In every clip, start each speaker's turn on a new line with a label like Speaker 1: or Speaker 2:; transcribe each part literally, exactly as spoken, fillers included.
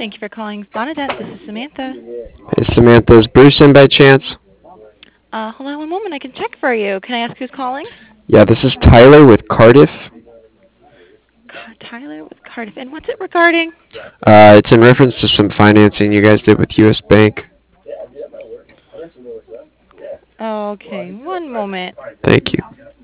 Speaker 1: Thank you for calling Bonadette. This is Samantha.
Speaker 2: Hey, Samantha, is Bruce in by chance?
Speaker 1: Uh, hold on one moment. I can check for you. Can I ask who's calling?
Speaker 2: Yeah, this is Tyler with Cardiff.
Speaker 1: Tyler with Cardiff. And what's it regarding?
Speaker 2: Uh, it's in reference to some financing you guys did with U S. Bank.
Speaker 1: Okay, one moment.
Speaker 2: Thank you.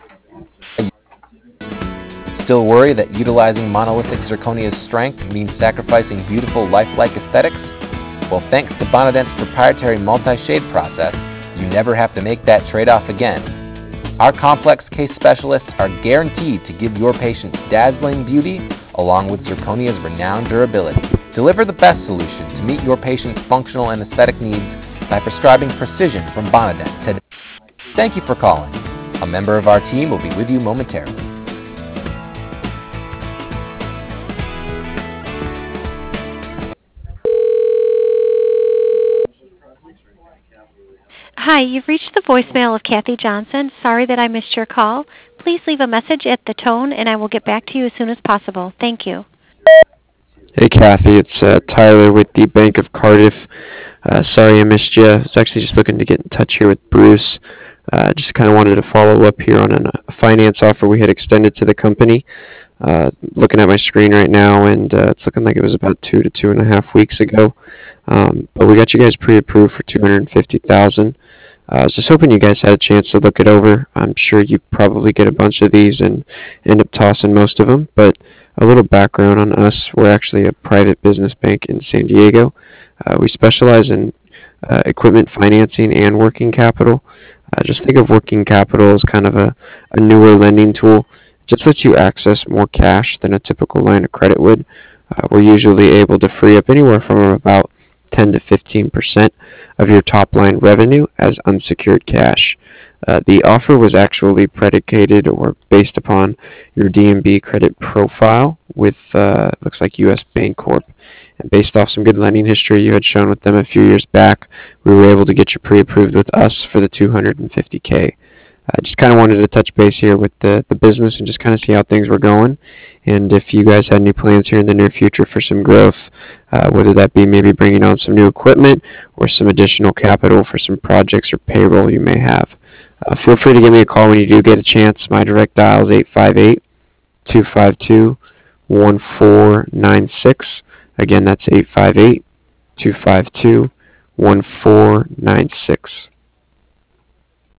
Speaker 3: Still worry that utilizing monolithic zirconia's strength means sacrificing beautiful lifelike aesthetics? Well, thanks to Bonadent's proprietary multi-shade process, you never have to make that trade-off again. Our complex case specialists are guaranteed to give your patients dazzling beauty along with zirconia's renowned durability. Deliver the best solution to meet your patient's functional and aesthetic needs by prescribing precision from Bonadent today. Thank you for calling. A member of our team will be with you momentarily.
Speaker 4: Hi, you've reached the voicemail of Kathy Johnson. Sorry that I missed your call. Please leave a message at the tone, and I will get back to you as soon as possible. Thank you.
Speaker 2: Hey, Kathy, it's uh, Tyler with the Bank of Cardiff. Uh, sorry I missed you. I was actually just looking to get in touch here with Bruce. Uh, just kind of wanted to follow up here on an, a finance offer we had extended to the company. Uh, looking at my screen right now, and uh, it's looking like it was about two to two and a half weeks ago. Um, but we got you guys pre-approved for two hundred fifty thousand dollars. Uh, I was just hoping you guys had a chance to look it over. I'm sure you probably get a bunch of these and end up tossing most of them. But a little background on us: we're actually a private business bank in San Diego. Uh, we specialize in uh, equipment financing and working capital. Uh, just think of working capital as kind of a, a newer lending tool. It just lets you access more cash than a typical line of credit would. Uh, we're usually able to free up anywhere from about ten to fifteen percent of your top line revenue as unsecured cash. Uh, the offer was actually predicated or based upon your D and B credit profile with, uh, looks like U S. Bancorp. And based off some good lending history you had shown with them a few years back, we were able to get you pre-approved with us for the two hundred fifty K. I just kind of wanted to touch base here with the, the business and just kind of see how things were going. And if you guys had any plans here in the near future for some growth, uh, whether that be maybe bringing on some new equipment or some additional capital for some projects or payroll you may have. Uh, feel free to give me a call when you do get a chance. My direct dial is eight five eight, two five two, one four nine six. Again, that's eight five eight, two five two, one four nine six.